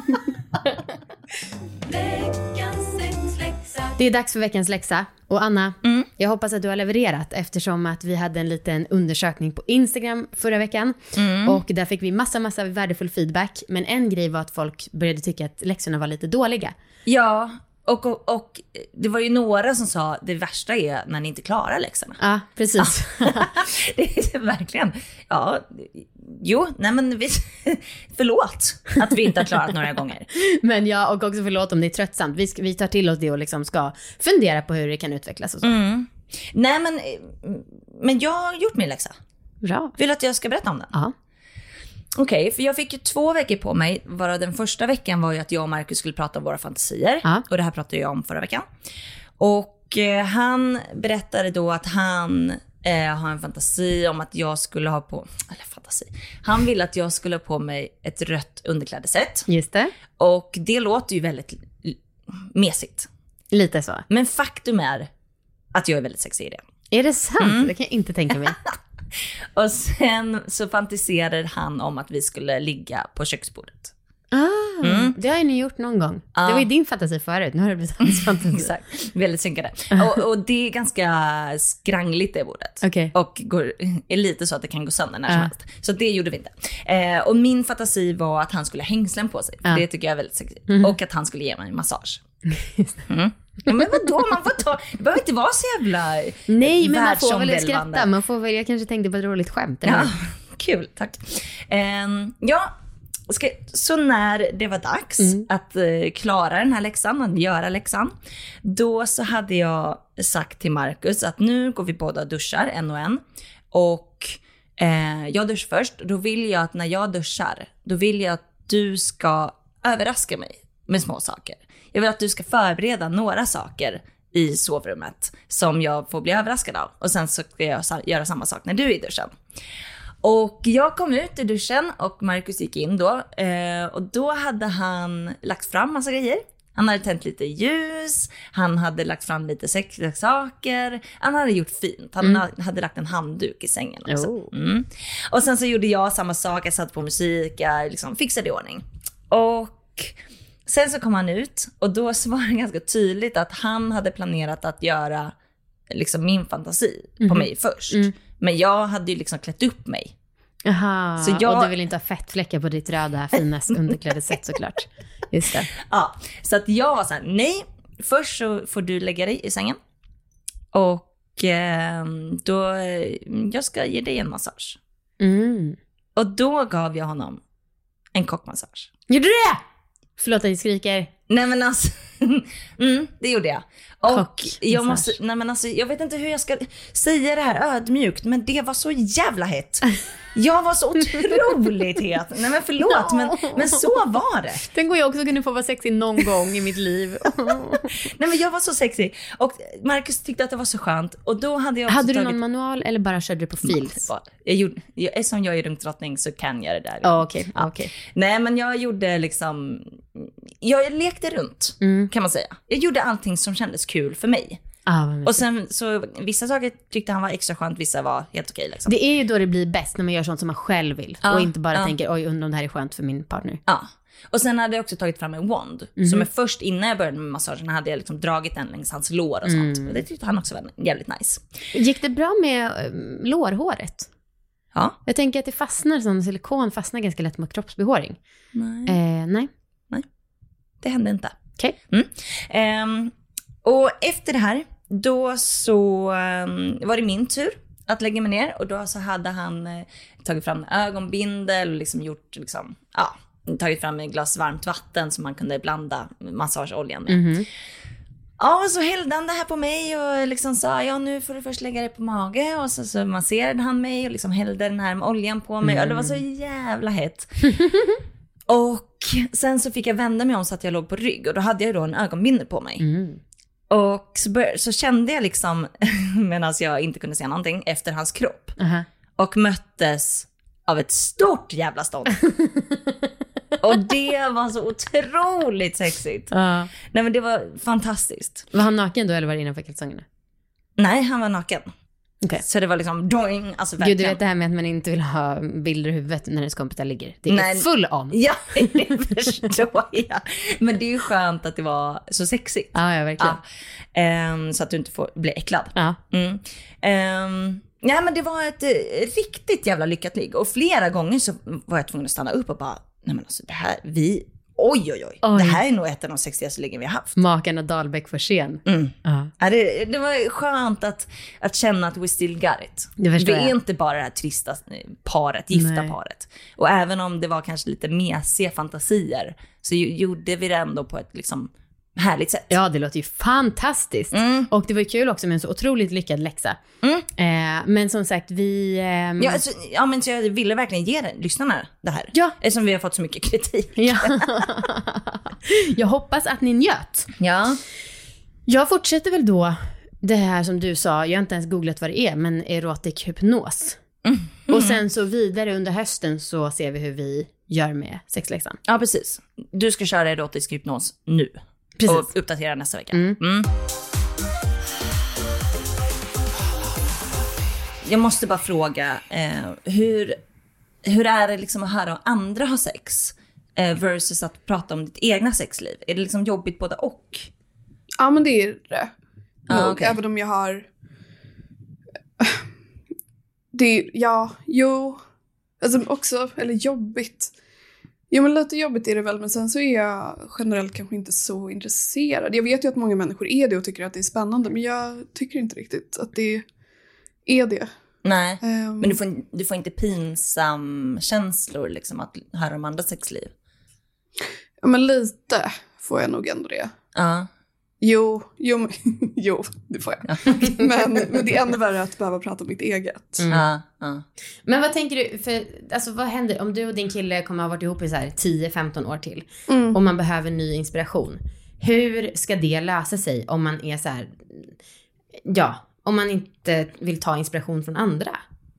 Det är dags för veckans läxa. Och Anna, jag hoppas att du har levererat, eftersom att vi hade en liten undersökning på Instagram förra veckan. Och där fick vi massa värdefull feedback. Men en grej var att folk började tycka att läxorna var lite dåliga. Ja, Och det var ju några som sa det värsta är när ni inte klarar läxorna. Ja, precis. Det är verkligen, förlåt att vi inte har klarat några gånger. Men ja, och också förlåt om det är tröttsamt. Vi tar till oss det och liksom ska fundera på hur det kan utvecklas och så. Nej, men jag har gjort min läxa. Bra. Vill att jag ska berätta om den? Ja. Okej, för jag fick ju 2 veckor på mig. Varav den första veckan var ju att jag och Marcus skulle prata om våra fantasier. Ja. Och det här pratade jag om förra veckan. Och han berättade då att han har en fantasi om att jag skulle ha på... Eller fantasi. Han ville att jag skulle ha på mig ett rött underklädeset. Just det. Och det låter ju väldigt mesigt. Lite så. Men faktum är att jag är väldigt sexig i det. Är det sant? Det kan jag inte tänka mig. Och sen så fantiserade han om att vi skulle ligga på köksbordet. Det har ju ni gjort någon gång. Det var ju din fantasi förut. Nu har det blivit hans fantasi. Exakt, väldigt synkade. Och det är ganska skrangligt det bordet. Okej. Och är lite så att det kan gå sönder när som helst. Så det gjorde vi inte. Och min fantasi var att han skulle ha hängslen på sig. Det tycker jag är väldigt sexigt. Och att han skulle ge mig en massage. Ja, men vadå, man får ta... Det behöver inte vara så jävla... Nej, men man får väl skratta. Man får väl, jag kanske tänkte på ett roligt skämt. Eller? Ja, kul, tack. Så när det var dags att klara den här läxan, att göra läxan, då så hade jag sagt till Marcus att nu går vi båda och duschar en och en. Och jag duschar först. Då vill jag att när jag duschar, då vill jag att du ska överraska mig med små saker. Jag vill att du ska förbereda några saker i sovrummet som jag får bli överraskad av. Och sen så ska jag göra samma sak när du är i duschen. Och jag kom ut i duschen och Marcus gick in då. Och då hade han lagt fram massa grejer. Han hade tänt lite ljus. Han hade lagt fram lite sexiga saker. Han hade gjort fint. Han hade lagt en handduk i sängen också. Och sen så gjorde jag samma sak. Jag satt på musik. Jag liksom fixade i ordning. Och sen så kom han ut. Och då var det ganska tydligt att han hade planerat att göra liksom min fantasi på mig först. Men jag hade ju liksom klätt upp mig. Aha, så och du vill inte ha fettfläckar på ditt röda fina underklädeset såklart. Just det. Ja, så att jag var så här, nej, först så får du lägga dig i sängen. Och då, jag ska ge dig en massage. Och då gav jag honom en kockmassage. Gjorde du det? Förlåt att jag skriker. Nej men alltså, det gjorde jag. Och jag måste, jag vet inte hur jag ska säga det här ödmjukt, men det var så jävla hett. Jag var så otroligt het. Nej men förlåt, men så var det. Den går jag också kunde få vara sexig någon gång i mitt liv. Nej men jag var så sexig. Och Marcus tyckte att det var så skönt. Och då hade jag också hade du någon manual eller bara körde du på feels? Eftersom jag är runkdrottning så kan jag det där. Okej. Nej men jag gjorde liksom, jag lekte runt kan man säga. Jag gjorde allting som kändes kul för mig. Och sen så vissa saker tyckte han var extra skönt, vissa var helt okej liksom. Det är ju då det blir bäst när man gör sånt som man själv vill och inte bara tänker oj undrar om det här är skönt för min partner. Ja. Och sen hade jag också tagit fram en wand som är först innan jag började med massagen hade jag liksom dragit den längs hans lår och sånt. Och det tyckte han också var jävligt nice. Gick det bra med lårhåret? Ja. Jag tänker att det fastnar, sån silikon fastnar ganska lätt mot kroppsbehåring. Nej. Det hände inte. Okej. Och efter det här då så var det min tur att lägga mig ner. Och då så hade han tagit fram ögonbindel och liksom gjort liksom, tagit fram ett glas varmt vatten som man kunde blanda massageoljan med. Ja, så hällde han det här på mig och liksom sa, nu får du först lägga dig på mage. Och så masserade han mig och liksom hällde den här med oljan på mig. Och det var så jävla hett. Och sen så fick jag vända mig om så att jag låg på rygg. Och då hade jag då en ögonbindel på mig. Och så kände jag liksom, medan jag inte kunde se någonting, efter hans kropp. Och möttes av ett stort jävla stånd. Och det var så otroligt sexigt. Nej men det var fantastiskt. Var han naken då eller var det innanför kalsongerna? Nej, han var naken. Okay. Så det var liksom doing, alltså verkligen. Gud, du vet det här med att man inte vill ha bilder i huvudet när ens kompisar ligger. Det är full on. Ja, det förstår jag. Men det är ju skönt att det var så sexigt. Ja, verkligen. Så att du inte får bli äcklad. Ja. Ja, men det var ett riktigt jävla lyckat ligg. Och flera gånger så var jag tvungen att stanna upp och bara, nej men alltså det här, Oj. Det här är nog ett av de sexigaste liggen vi har haft. Makarna Dahlbäck för scen. Ja, det var skönt att känna att we still got it. Det är inte bara det här trista paret, gifta paret. Och även om det var kanske lite mesiga fantasier så gjorde vi det ändå på ett liksom härligt sätt. Ja, det låter ju fantastiskt. Och det var ju kul också med en så otroligt lyckad läxa. Men som sagt, vi... men så jag ville verkligen ge lyssnarna det här. Ja. Eftersom vi har fått så mycket kritik. Ja. Jag hoppas att ni njöt. Ja. Jag fortsätter väl då det här som du sa. Jag har inte ens googlat vad det är, men erotic hypnos. Och sen så vidare under hösten så ser vi hur vi gör med sexläxan. Ja, precis. Du ska köra erotisk hypnos nu. Precis. Och uppdatera nästa vecka. Jag måste bara fråga, hur är det liksom att höra andra ha sex versus att prata om ditt egna sexliv? Är det liksom jobbigt både och? Ja, men det är det. Okay. Även om jag har... Alltså också, eller jobbigt. Jo, men lite jobbigt är det väl, men sen så är jag generellt kanske inte så intresserad. Jag vet ju att många människor är det och tycker att det är spännande, men jag tycker inte riktigt att det är det. Nej, men du får inte pinsam känslor liksom att höra om andra sexliv? Ja, men lite får jag nog ändå det. Ja. Jo, det får jag. Men det är ännu värre att behöva prata om mitt eget. Men vad tänker du, för alltså vad händer om du och din kille kommer att ha varit ihop i så här 10-15 år till och man behöver ny inspiration? Hur ska det lösa sig om man är så här, om man inte vill ta inspiration från andra?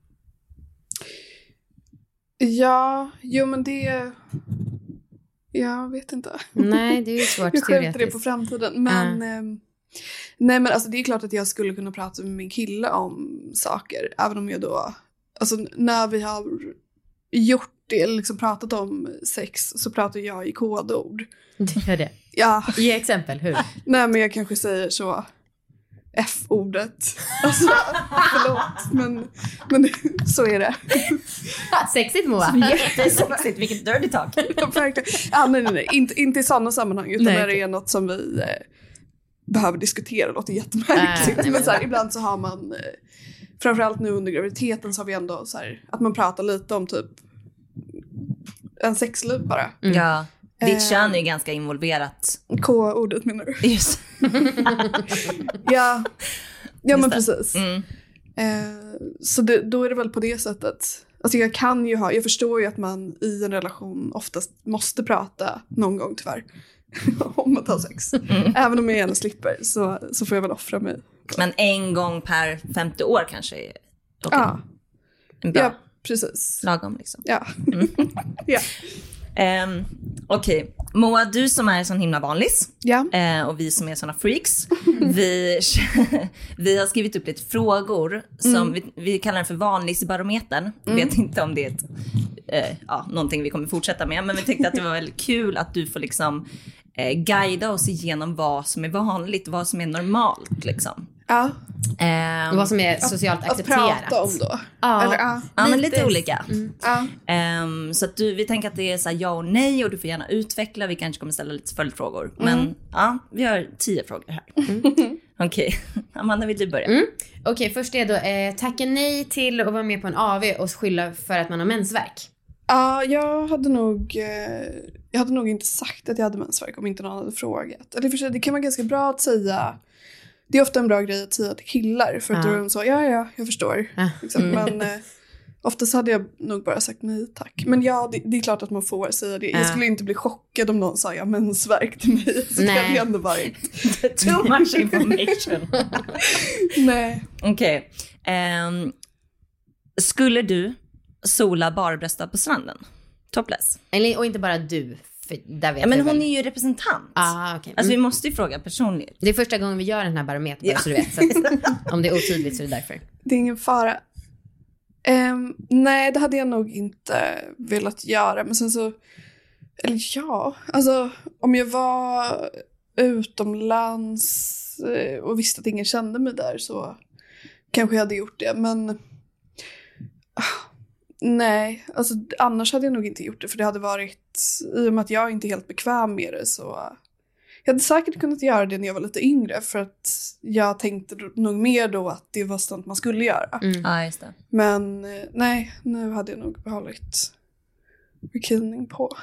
Ja, men det... Jag vet inte. Nej, det är ju svårt. Jag skjuter det på framtiden. Men, nej, men alltså, det är klart att jag skulle kunna prata med min kille om saker. Även om jag då... Alltså, när vi har gjort det, liksom pratat om sex, så pratar jag i kodord. Du gör det? Ja. Ge exempel, hur? Nej, men jag kanske säger så... F-ordet. Alltså, förlåt. Men så är det. Sexigt, Moa. Jättesexigt, vilket dirty talk. Verkligen. Ja, nej. Inte i sådana sammanhang. Utan när det är något som vi behöver diskutera. Det låter jättemärkligt. Men så här, ibland så har man... framförallt nu under graviditeten så har vi ändå så här, att man pratar lite om typ en sexliv bara. Ja. Ditt kön är ganska involverat. K-ordet menar du? Just. Ja, men precis. Så då är det väl på det sättet. Alltså jag förstår ju att man i en relation oftast måste prata någon gång tyvärr om att ha sex. Även om jag gärna slipper så får jag väl offra mig. Men en gång per 50 år kanske är okay. Ja, precis. Lagom liksom. Ja. Ja. Okej, Moa, du som är sån himla vanlis och vi som är såna freaks, vi har skrivit upp lite frågor som vi kallar den för vanlisbarometern. Vet inte om det är någonting vi kommer fortsätta med, men vi tänkte att det var väldigt kul att du får liksom guida oss igenom vad som är vanligt, vad som är normalt liksom. Ja. Vad som är socialt accepterat. Att prata om då. Ja, men lite olika. Så att vi tänker att det är så här ja och nej, och du får gärna utveckla. Vi kanske kommer ställa lite följdfrågor. Men vi har 10 frågor här. Okej. Amanda, vill du börja? Okej, först är då tacka nej till att vara med på en AV och skylla för att man har mensvärk. Ja, jag hade nog inte sagt att jag hade mensvärk om inte någon hade frågat. Eller för sig, det kan vara ganska bra att säga. Det är ofta en bra grej att säga till killar. För att då är de så, jag förstår. Liksom. Men oftast hade jag nog bara sagt nej tack. Men ja, det är klart att man får säga det. Jag skulle inte bli chockad om någon sa mensvärk till mig. Så det hade ändå varit too much information. Nej. Okej. Skulle du sola barbröstad på stranden? Topless? Och inte bara du. Där vet men hon är ju representant. Okay. Alltså vi måste ju fråga personligt. Det är första gången vi gör den här barometern, så du vet. Så att, om det är otydligt så är det därför. Det är ingen fara. Nej, det hade jag nog inte velat göra. Men sen så... Eller alltså om jag var utomlands och visste att ingen kände mig där så kanske jag hade gjort det. Men... Nej, alltså annars hade jag nog inte gjort det. För det hade varit, i och med att jag inte är helt bekväm med det, så jag hade säkert kunnat göra det när jag var lite yngre. För att jag tänkte nog mer då att det var sånt man skulle göra. Ja, just det. Men nej, nu hade jag nog behållit bikini på.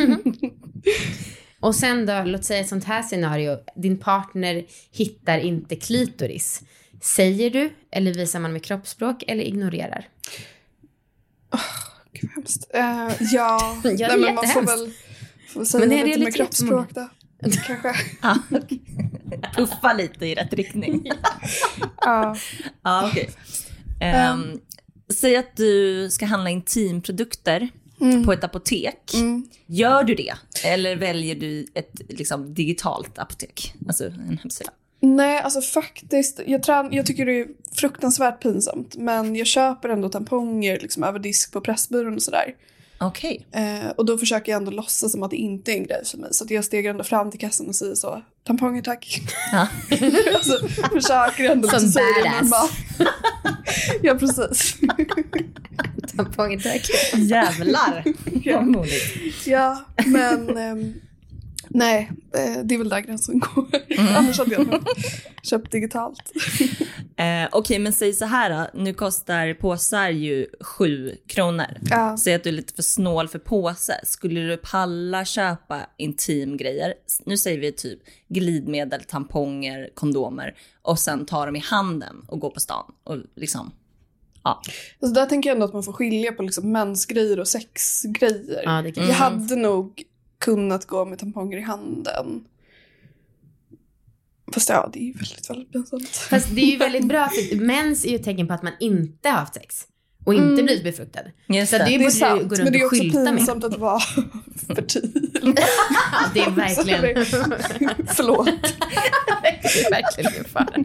Och sen då, låt säga ett sånt här scenario. Din partner hittar inte klitoris. Säger du, eller visar man med kroppsspråk, eller ignorerar? Gud, hemskt. Ja, det är men man får väl säga men det är lite med kroppsspråk då. Kanske. Puffa lite i rätt riktning. Ja. Ja, okej. Säg att du ska handla intimprodukter på ett apotek. Gör du det? Eller väljer du ett liksom, digitalt apotek? Alltså en hemsida. Nej, alltså faktiskt. Jag tycker det är fruktansvärt pinsamt. Men jag köper ändå tamponger liksom, över disk på Pressbyrån och sådär. Okej. Och då försöker jag ändå låtsas som att det inte är en grej för mig. Så att jag stegar ändå fram till kassan och säger så: tamponger tack. Ja. Alltså, försöker ändå som säga det badass. normalt. Ja, precis. Tamponger tack. Jävlar. Ja. Modigt. Ja, men nej, det är väl där gränsen går. Annars hade jag nog köpt digitalt. Okej, men säg så här då. Nu kostar påsar ju 7 kronor. Ja. Säg att du är lite för snål för påse. Skulle du palla köpa intimgrejer? Nu säger vi typ glidmedel, tamponger, kondomer. Och sen ta dem i handen och gå på stan. Och liksom, ja. Alltså där tänker jag ändå att man får skilja på liksom mensgrejer och sexgrejer. Ja, det kan Jag hade nog kunnat gå med tamponger i handen. Fast ja, det är ju väldigt, väldigt pinsamt. Fast det är ju väldigt bra, för mens är ju ett tecken på att man inte har haft sex. Och inte blivit befruktad. Just Så det det. borde Det är du sant, gå runt men det är och också skylta med. pinsamt att vara fertil. Det är verkligen... Förlåt. det är verkligen min fara.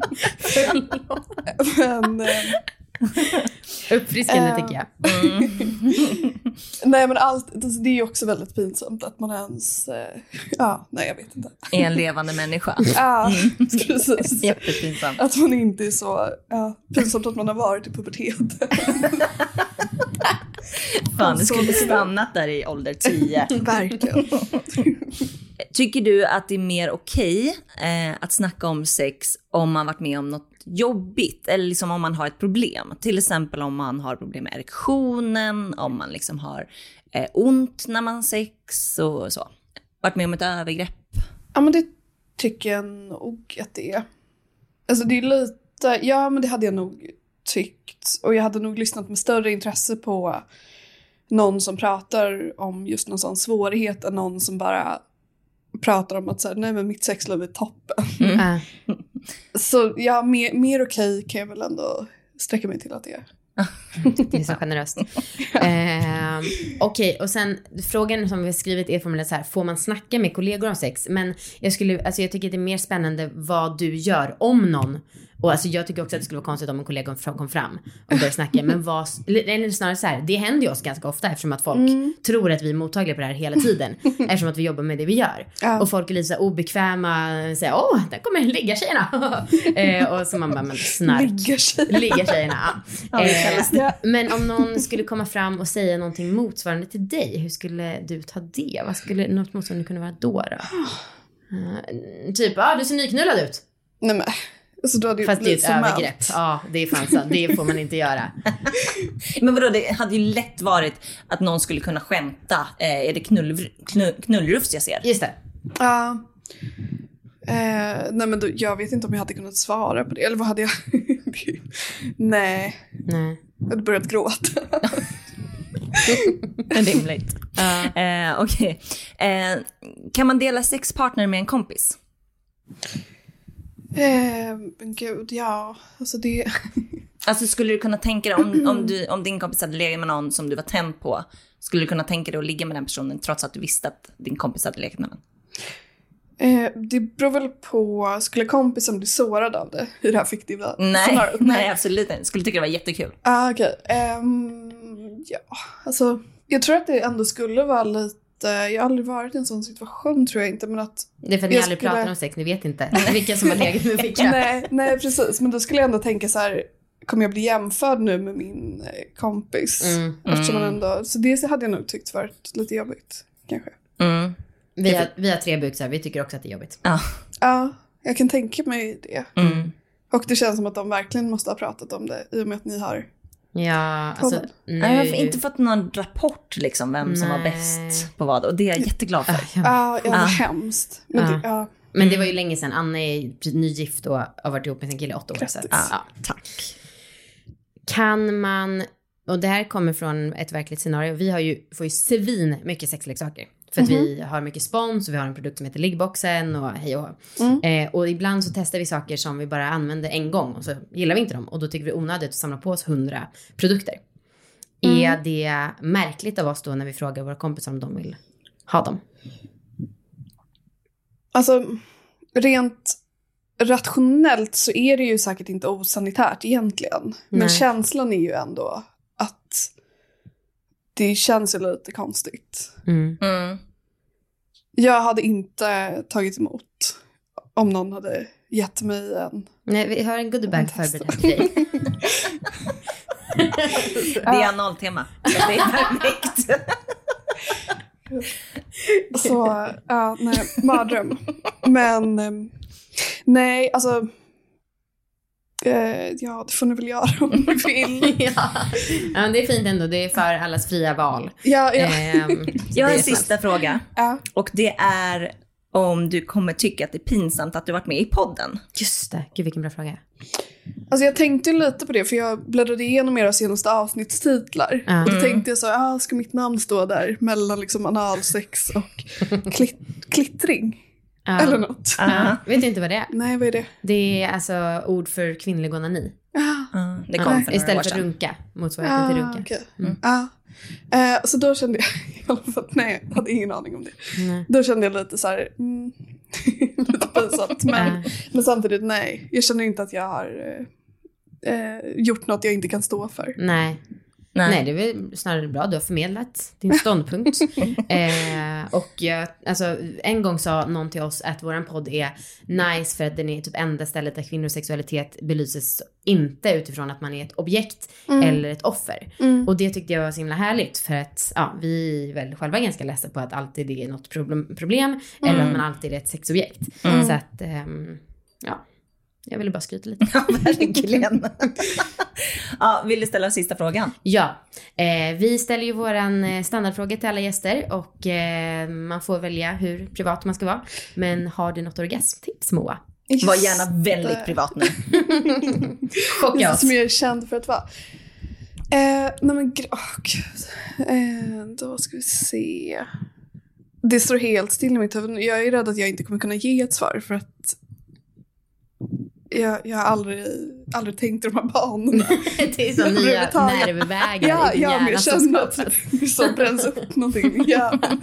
Men, Uppfriskande tycker jag. nej, men allt, alltså, det är ju också väldigt pinsamt att man ens... ja, nej, jag vet inte. Är en levande människa. Ja, precis. Jättepinsamt. Att man inte är så pinsamt att man har varit i puberteten. Fan, du skulle stannat där i ålder 10. Verkligen. Tycker du att det är mer okej att snacka om sex om man varit med om något jobbigt? Eller liksom om man har ett problem? Till exempel om man har problem med erektionen, om man liksom har ont när man har sex och så. Varit med om ett övergrepp? Ja, men det tycker jag nog att det är. Alltså det är lite... Ja, men det hade jag nog tyckt. Och jag hade nog lyssnat med större intresse på någon som pratar om just någon sån svårighet än någon som bara pratar om att så här, nej men mitt sexliv är toppen. Så ja, mer okej kan jag väl ändå sträcka mig till att det är. Det är så generöst. Okej, och sen frågan som vi har skrivit är formulerat så här: får man snacka med kollegor om sex? Men jag tycker det är mer spännande vad du gör om någon. Och alltså jag tycker också att det skulle vara konstigt om en kollega kom fram och började snacka. Men eller snarare så här, det händer ju oss ganska ofta eftersom att folk tror att vi är mottagliga på det här hela tiden. Eftersom att vi jobbar med det vi gör. Och folk är lite så här obekväma, säger där kommer ligga tjejerna. Och så man bara, men snark. Ligga tjejerna. Men om någon skulle komma fram och säga någonting motsvarande till dig, hur skulle du ta det? Vad skulle något motsvarande kunna vara då? Typ, du ser nyknullad ut. Nej men... Så då hade fast det är ett övergrepp. Ja, det är fan sant. Det får man inte göra. Men vadå, det hade ju lätt varit att någon skulle kunna skämta. Är det knullrufs jag ser? Just det. Ja. Nej men då, jag vet inte om jag hade kunnat svara på det. Eller vad hade jag... Nej. Jag hade börjat gråta. Rimligt. Okej. Kan man dela sexpartner med en kompis? Men gud, ja. Alltså det... Alltså skulle du kunna tänka dig om din kompis hade legat med någon som du var tänd på, skulle du kunna tänka dig att ligga med den personen trots att du visste att din kompis hade legat med den? Det beror väl på, skulle kompisen bli sårad av det i det här fiktiva scenariot? Nej, absolut inte. Skulle tycka det var jättekul. Okej. Ja, alltså jag tror att det ändå skulle vara lite... Jag har aldrig varit i en sån situation, tror jag inte, men att... Det är för att ni aldrig pratar om sex, ni vet inte vilka som har legat med vilka. Nej, precis. Men då skulle jag ändå tänka så här... kommer jag bli jämförd nu med min kompis? Eftersom man ändå, så det hade jag nog tyckt varit lite jobbigt, kanske. Vi har 3 buksar, vi tycker också att det är jobbigt. Ja, jag kan tänka mig det. Och det känns som att de verkligen måste ha pratat om det i och med att ni har... Ja, alltså... Jag har inte fått någon rapport liksom, vem som var bäst på vad. Och det är jag jätteglad för. Ja, det var hemskt. Men det var ju länge sedan. Anna är nygift och har varit ihop med sin kille 8 år. Så tack. Kan man... Och det här kommer från ett verkligt scenario. Vi får ju svin mycket sexleksaker. För att vi har mycket spons och vi har en produkt som heter Liggboxen och hej och och ibland så testar vi saker som vi bara använder en gång och så gillar vi inte dem. Och då tycker vi onödigt att samla på oss 100 produkter. Är det märkligt av oss då när vi frågar våra kompisar om de vill ha dem? Alltså, rent rationellt så är det ju säkert inte osanitärt egentligen. Men känslan är ju ändå att det känns ju lite konstigt. Jag hade inte tagit emot om någon hade gett mig en... Nej, vi har en goodiebag förberedd för dig. Det är analtema. Det är perfekt. Så, nej, mardröm. Men, nej, alltså... ja, det får ni väl göra om ni vill. Ja, det är fint ändå. Det är för allas fria val. Ja. Jag har en sista fråga. Och det är om du kommer tycka att det är pinsamt att du varit med i podden. Just det. Gud, vilken bra fråga. Alltså jag tänkte ju lite på det, för jag bläddrade igenom era senaste avsnittstitlar. Och då tänkte jag så, ska mitt namn stå där mellan liksom analsex och klittring? Eller något. Vet du inte vad det är? Nej, vad är det? Det är alltså ord för kvinnlig onani. Det kom för istället för runka. Motsvarigheten till runka. Okay. Så då kände jag i alla fall, nej, jag hade ingen aning om det. Då kände jag lite så här lite pinsamt. Men samtidigt, nej. Jag känner inte att jag har gjort något jag inte kan stå för. Nej, det är väl snarare bra. Du har förmedlat din ståndpunkt. Och jag, alltså, en gång sa någon till oss att våran podd är nice för att den är typ enda stället där kvinnors sexualitet belyses inte utifrån att man är ett objekt eller ett offer. Och det tyckte jag var så himla härligt, för att vi är väl själva ganska lästa på att alltid det är något problem eller att man alltid är ett sexobjekt. Så att, jag ville bara skryta lite. Ja, verkligen. Vill du ställa sista frågan? Ja, vi ställer ju våran standardfråga till alla gäster och man får välja hur privat man ska vara. Men har du något orgasmtips, Moa? Var gärna väldigt privat nu. Chocka oss. Som jag är känd för att vara. Nej men gud. Då ska vi se. Det står helt still i mitt huvud. Jag är rädd att jag inte kommer kunna ge ett svar, för att jag har aldrig tänkt i de här banorna. Det är så nya nervvägar i din hjärna. Men jag känner att det så bränns upp någonting i min hjärna.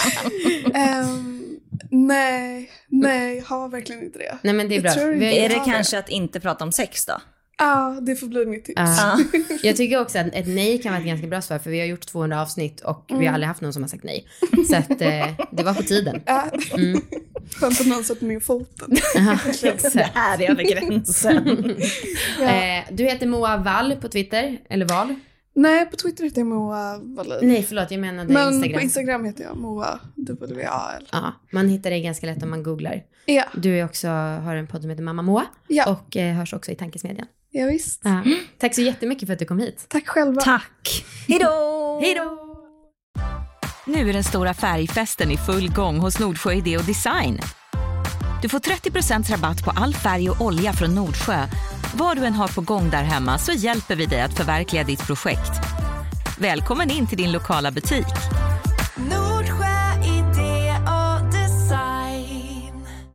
Nej, jag har verkligen inte det. Nej, men det är bra. Är det kanske att inte prata om sex då? Ja, det får bli mitt tips. Jag tycker också att ett nej kan vara ett ganska bra svar, för vi har gjort 200 avsnitt och vi har aldrig haft någon som har sagt nej. Så att det var på tiden. Skönt att någon sätter ner foten. Det här är över gränsen. Du heter Moa Wall på Twitter, eller Wall? Nej, på Twitter heter jag Moa Wallin. Nej, förlåt, jag menade men Instagram. Men på Instagram heter jag Moa WAL. Ja, man hittar dig ganska lätt om man googlar. Ja. Du är också, har en podd som heter Mamma Moa. Ja. Och hörs också i Tankesmedjan. Ja, visst. Ja. Tack så jättemycket för att du kom hit. Tack själva. Tack. Hejdå! Hejdå! Nu är den stora färgfesten i full gång hos Nordsjö Idé och Design. Du får 30% rabatt på all färg och olja från Nordsjö. Vad du än har på gång där hemma så hjälper vi dig att förverkliga ditt projekt. Välkommen in till din lokala butik.